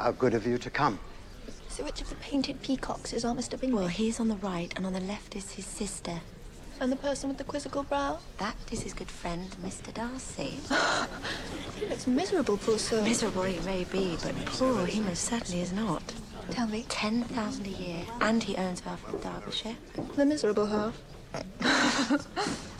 How good of you to come. So which of the painted peacocks is our Mr. Bingley? Well, he's on the right, and on the left is his sister. And the person with the quizzical brow? That is his good friend, Mr. Darcy. He looks miserable, poor soul. Miserable he may be, but poor he most certainly is not. Tell me. 10,000 a year, and he owns half of Derbyshire. The miserable half.